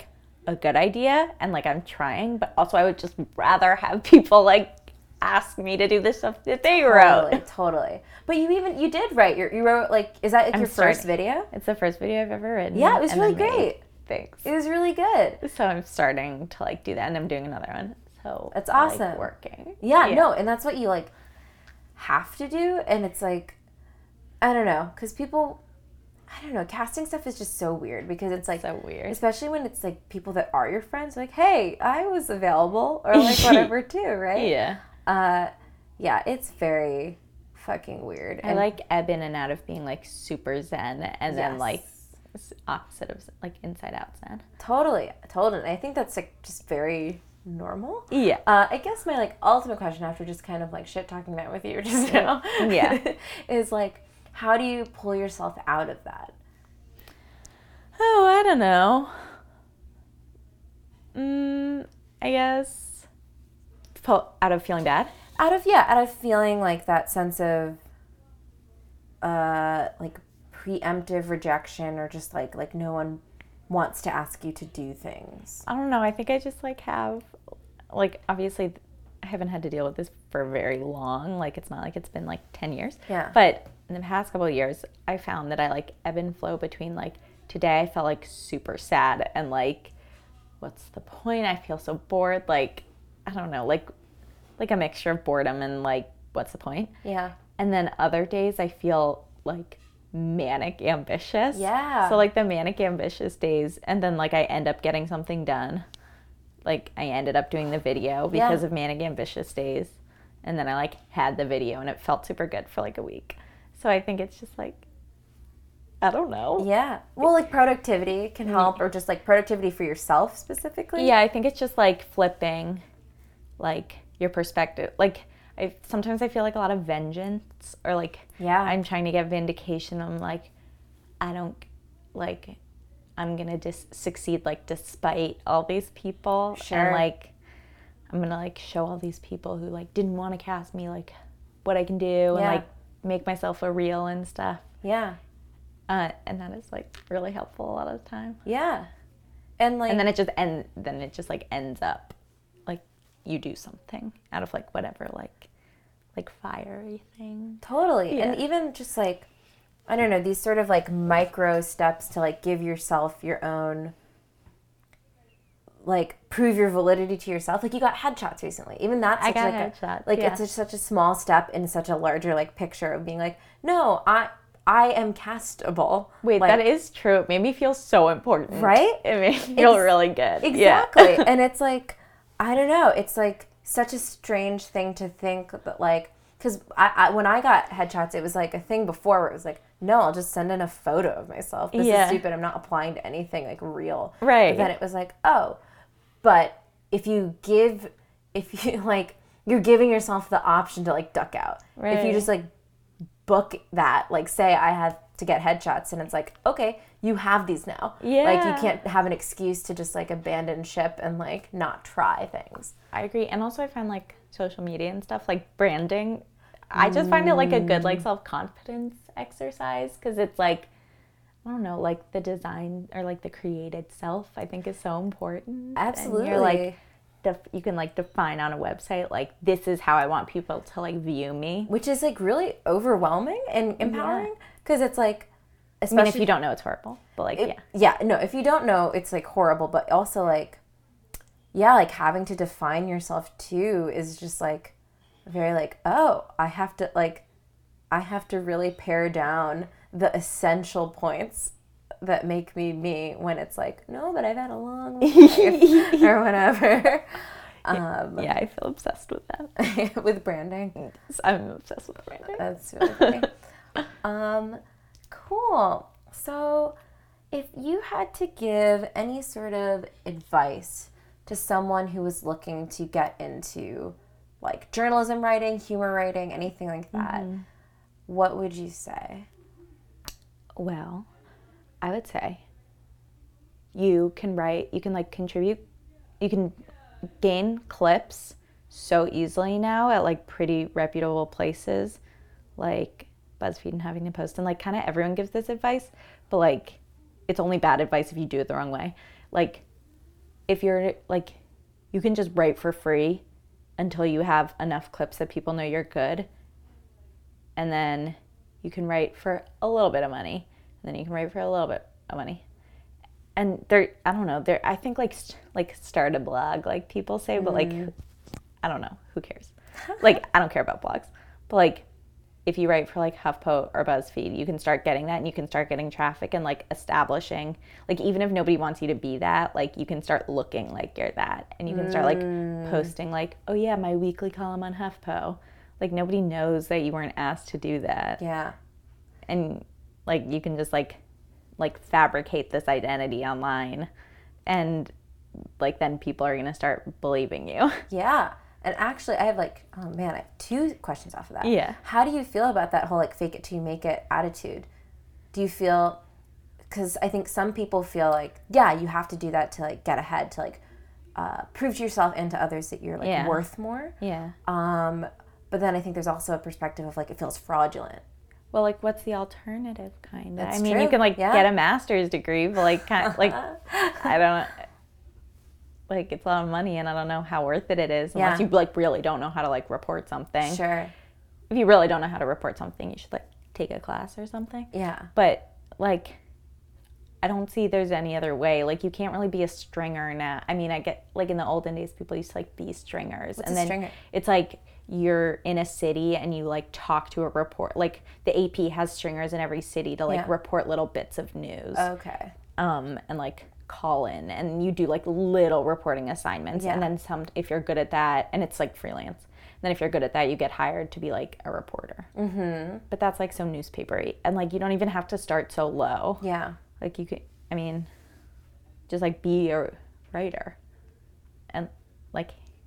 a good idea and like I'm trying, but also I would just rather have people like ask me to do the stuff that they wrote.
Totally. But you did write you wrote like, is that like your first video?
It's the first video I've ever written.
Yeah, it was
and
really
then made.
great.
Thanks.
It was really good.
So I'm starting to like do that, and I'm doing another one. So
that's
it's
awesome.
like, working.
Yeah, no, and that's what you like have to do, and it's like, I don't know, because people, I don't know, casting stuff is just so weird because it's like
so weird,
especially when it's like people that are your friends, like, hey, I was available, or like whatever too, right?
Yeah.
Yeah, it's very fucking weird.
I like ebb in and out of being like super zen, and then like opposite of like inside out zen.
Totally. I think that's like just very normal.
Yeah.
I guess my like ultimate question after just kind of like shit talking that with you just now, is like, how do you pull yourself out of that?
Oh, I don't know. I guess pull out of feeling bad.
Out of feeling like that sense of like preemptive rejection, or just like no one wants to ask you to do things.
I don't know. I think I just like have like, obviously I haven't had to deal with this for very long. Like it's not like it's been like 10 years.
Yeah.
But in the past couple of years, I found that I like ebb and flow between like today I felt like super sad and like, what's the point? I feel so bored. Like, I don't know, like a mixture of boredom and like, what's the point?
Yeah.
And then other days I feel like manic ambitious.
Yeah.
So like the manic ambitious days, and then like I end up getting something done. Like I ended up doing the video because of manic ambitious days. And then I like had the video and it felt super good for like a week. So I think it's just like, I don't know.
Yeah. Well, like productivity can help, or just like productivity for yourself specifically.
Yeah, I think it's just like flipping like your perspective. Like sometimes I feel like a lot of vengeance, or like I'm trying to get vindication. I'm like, I don't like, I'm gonna succeed like despite all these people.
Sure.
And like I'm gonna like show all these people who like didn't want to cast me like what I can do, and like make myself a reel and stuff.
Yeah.
And that is like really helpful a lot of the time.
Yeah. And like,
and then it just like ends up like you do something out of like whatever like fiery thing.
Totally.
Yeah.
And even just like, I don't know, these sort of like micro steps to like give yourself your own, like prove your validity to yourself. Like you got headshots recently. Even that's such
I got
like
headshots.
Like it's such a small step in such a larger like picture of being like, no, I am castable.
Wait,
like,
that is true. It made me feel so important.
Right?
It made me feel really good.
Exactly.
Yeah.
And it's like, I don't know. It's like such a strange thing to think that like, because I when I got headshots, it was like a thing before where it was like, no, I'll just send in a photo of myself. This is stupid. I'm not applying to anything like real.
Right.
But then it was like, oh, but if you like, you're giving yourself the option to like duck out.
Right.
If you just like book that, like say I had to get headshots and it's like, okay, you have these now.
Yeah.
Like you can't have an excuse to just like abandon ship and like not try things.
I agree. And also I find like social media and stuff like branding, I just find it like a good like self-confidence exercise, because it's like, I don't know, like the design or like the created self I think is so important.
Absolutely.
And you're like, you can like define on a website like, this is how I want people to like view me,
which is like really overwhelming and empowering, because it's like,
especially, I mean, if you don't know, it's horrible, but like
no, if you don't know, it's like horrible, but also like, like having to define yourself too is just like very like, oh, I have to really pare down the essential points that make me me, when it's like, no, but I've had a long life or whatever.
Yeah, I feel obsessed with that.
With branding.
I'm obsessed with branding.
That's really funny. Cool. So if you had to give any sort of advice to someone who was looking to get into like journalism writing, humor writing, anything like that, what would you say?
Well, I would say you can write, you can like contribute, you can gain clips so easily now at like pretty reputable places like BuzzFeed and Huffington Post, and like kind of everyone gives this advice, but like it's only bad advice if you do it the wrong way. Like if you're like, you can just write for free until you have enough clips that people know you're good. And then you can write for a little bit of money. And then you can write for a little bit of money. And I don't know, I think like start a blog, like people say, but like, I don't know, who cares? Like, I don't care about blogs. But like, if you write for like HuffPo or BuzzFeed, you can start getting that, and you can start getting traffic and like establishing, like even if nobody wants you to be that, like you can start looking like you're that, and you can start like posting like, oh yeah, my weekly column on HuffPo. Like nobody knows that you weren't asked to do that.
Yeah.
And like you can just like fabricate this identity online, and like then people are gonna start believing you.
Yeah. And actually, I have like, oh man, I have 2 questions off of that.
Yeah.
How do you feel about that whole like fake it till you make it attitude? Do you feel, because I think some people feel like, yeah, you have to do that to like get ahead, to like prove to yourself and to others that you're like worth more.
Yeah.
But then I think there's also a perspective of like it feels fraudulent.
Well, like, what's the alternative, kind of?
That's
I mean,
true.
you can, like,
Yeah.
get a master's degree, but, like, kind of, like, I don't, like, it's a lot of money, and I don't know how worth it is, unless you, like, really don't know how to, like, report something.
Sure.
If you really don't know how to report something, you should, like, take a class or something.
Yeah.
But, like, I don't see there's any other way. Like, you can't really be a stringer now. I mean, I get, like, in the olden days, people used to, like, be stringers.
What's
and
a
then
stringer?
it's, like, you're in a city and you like talk to a report, like the AP has stringers in every city to like report little bits of news.
Okay.
And like call in, and you do like little reporting assignments, and then some, if you're good at that, and it's like freelance, then if you're good at that, you get hired to be like a reporter. But that's like so newspapery, and like you don't even have to start so low.
Yeah.
Like you could, I mean, just like be a writer and like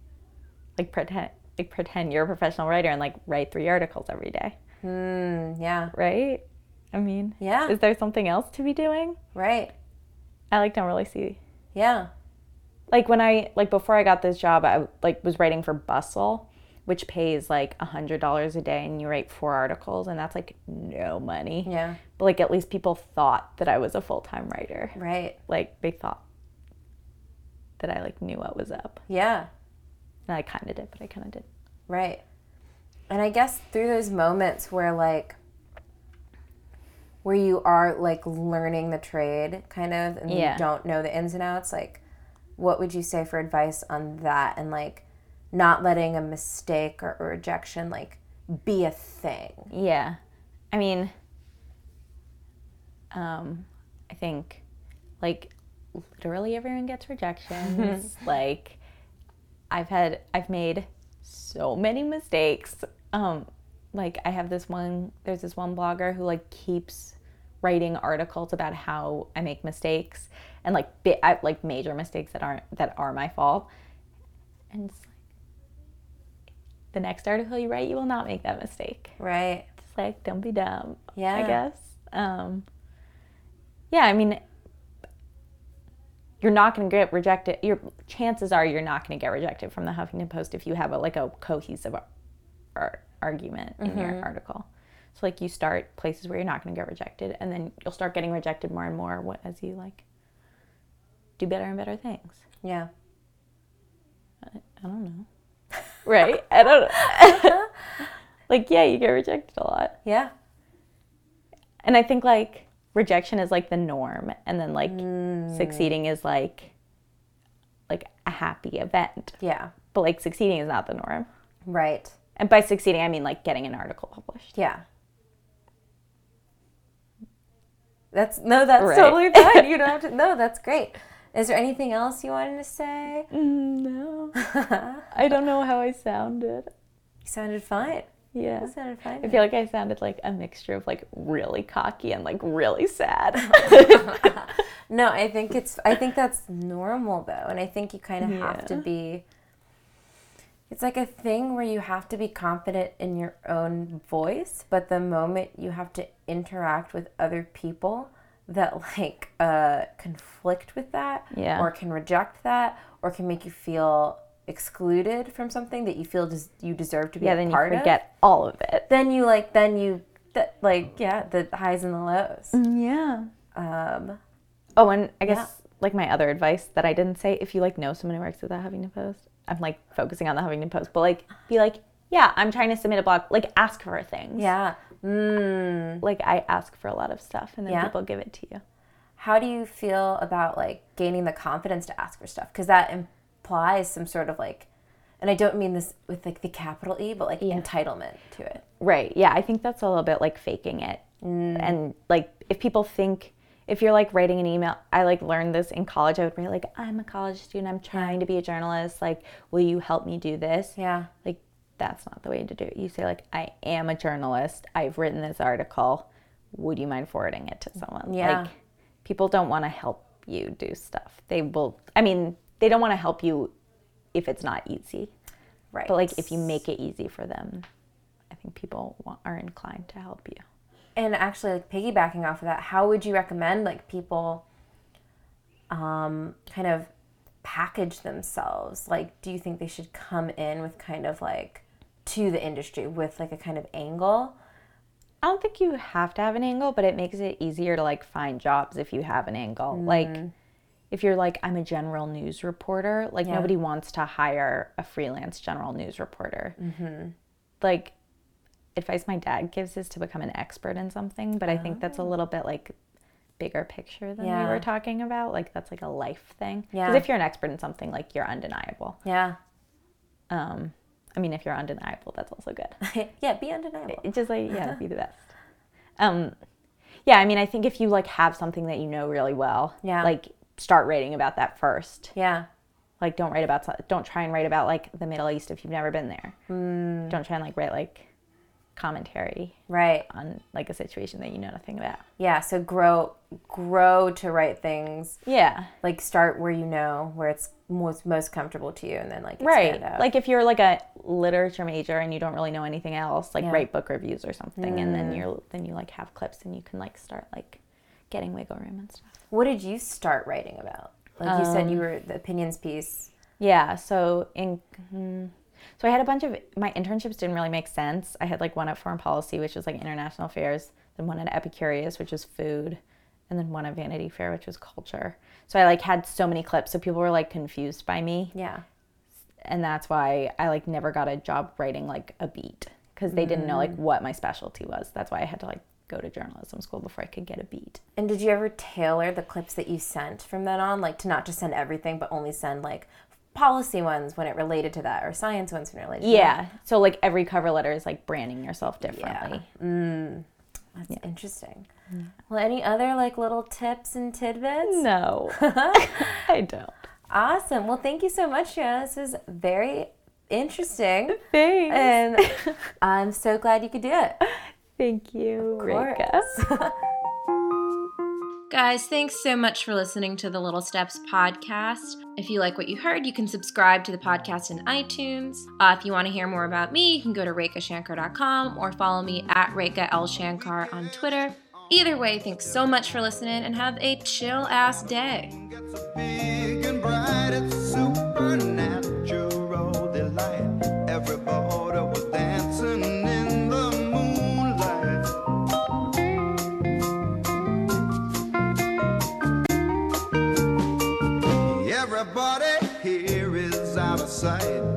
pretend you're a professional writer and like write 3 articles every day.
Yeah.
Right? I mean,
Yeah.
is there something else to be doing?
Right.
I like don't really see.
Yeah.
Like when before I got this job, I like was writing for Bustle, which pays like $100 a day, and you write 4 articles, and that's like no money.
Yeah.
But like at least people thought that I was a full-time writer.
Right.
Like they thought that I like knew what was up.
Yeah.
And I kind of did, but I kind of did.
Right. And I guess through those moments where you are like learning the trade kind of, and you don't know the ins and outs, like what would you say for advice on that, and like not letting a mistake or rejection like be a thing?
Yeah. I mean, I think like literally everyone gets rejections. Like I've made so many mistakes. Like there's this one blogger who like keeps writing articles about how I make mistakes, and like major mistakes that are my fault. And it's like, the next article you write, you will not make that mistake.
Right.
It's like, don't be dumb.
Yeah.
I guess. Yeah, I mean, you're not going to get rejected. Your chances are you're not going to get rejected from the Huffington Post if you have a cohesive argument in your article. So like you start places where you're not going to get rejected, and then you'll start getting rejected more and more as you like do better and better things.
Yeah.
I don't know. Right? I don't know. Like, yeah, you get rejected a lot.
Yeah.
And I think like rejection is like the norm, and then like succeeding is like a happy event.
Yeah.
But like succeeding is not the norm.
Right.
And by succeeding, I mean like getting an article published.
Yeah. That's right. Totally fine. You don't have to. No, that's great. Is there anything else you wanted to say?
No. I don't know how I sounded.
You sounded fine.
Yeah.
You sounded fine.
I feel like I sounded like a mixture of like really cocky and like really sad.
No, I think that's normal though. And I think you kind of have to be, it's like a thing where you have to be confident in your own voice, but the moment you have to interact with other people that like conflict with that, or can reject that, or can make you feel excluded from something that you feel you deserve to be a part of.
Yeah, then you forget all of it.
The highs and the lows.
Yeah. Oh, and I guess like my other advice that I didn't say. If you like know someone who works at the Huffington Post, I'm like focusing on the Huffington Post, but like be like, yeah, I'm trying to submit a blog. Like ask for things.
Yeah.
Like I ask for a lot of stuff and then people give it to you.
How do you feel about like gaining the confidence to ask for stuff? Because that implies some sort of like, and I don't mean this with like the capital E, but like entitlement to it.
Right. Yeah. I think that's a little bit like faking it. And like if people think, if you're like writing an email, I like learned this in college. I would write like, I'm a college student. I'm trying to be a journalist. Like, will you help me do this?
Yeah.
Like, that's not the way to do it. You say like, I am a journalist. I've written this article. Would you mind forwarding it to someone?
Yeah.
Like, people don't want to help you do stuff. They will, I mean, they don't want to help you if it's not easy.
Right.
But like, if you make it easy for them, I think people are inclined to help you.
And actually, like piggybacking off of that, how would you recommend like people kind of package themselves? Like, do you think they should come in with kind of like to the industry with like a kind of angle?
I don't think you have to have an angle, but it makes it easier to like find jobs if you have an angle. Like if you're like, I'm a general news reporter, like nobody wants to hire a freelance general news reporter. Like advice my dad gives is to become an expert in something, but I think that's a little bit like bigger picture than we were talking about. Like that's like a life thing. Because if you're an expert in something, like you're undeniable.
Yeah.
I mean, if you're undeniable, that's also good.
Yeah, be undeniable.
It just like, be the best. Yeah, I mean, I think if you like have something that you know really well, like start writing about that first.
Yeah.
Like don't try and write about like the Middle East if you've never been there. Don't try and like write like commentary on like a situation that you know nothing about.
Yeah, so grow to write things.
Yeah.
Like start where you know, where it's most comfortable to you, and then like expand out.
Like if you're like a literature major and you don't really know anything else, like write book reviews or something, and then you like have clips and you can like start like getting wiggle room and stuff.
What did you start writing about? Like you said you were the opinions piece.
Yeah, so so I had a bunch of, my internships didn't really make sense. I had like one at Foreign Policy, which was like international affairs, then one at Epicurious, which was food, and then one at Vanity Fair, which was culture. So I like had so many clips, so people were like confused by me.
Yeah.
And that's why I like never got a job writing like a beat, because they didn't know like what my specialty was. That's why I had to like go to journalism school before I could get a beat.
And did you ever tailor the clips that you sent from then on, like to not just send everything, but only send like policy ones when it related to that, or science ones when it related to that?
Yeah. So like every cover letter is like branding yourself differently.
That's interesting. Well, any other like little tips and tidbits?
No, I don't.
Awesome. Well, thank you so much, Joanna. This was very interesting.
Thanks.
And I'm so glad you could do it.
Thank you,
Rika.
Guys, thanks so much for listening to the Little Steps podcast. If you like what you heard, you can subscribe to the podcast in iTunes. If you want to hear more about me, you can go to rekashankar.com or follow me at Reka L. Shankar on Twitter. Either way, thanks so much for listening and have a chill-ass day.
It's big and bright, it's supernatural delight. Everybody was dancing in the moonlight. Everybody here is out of sight.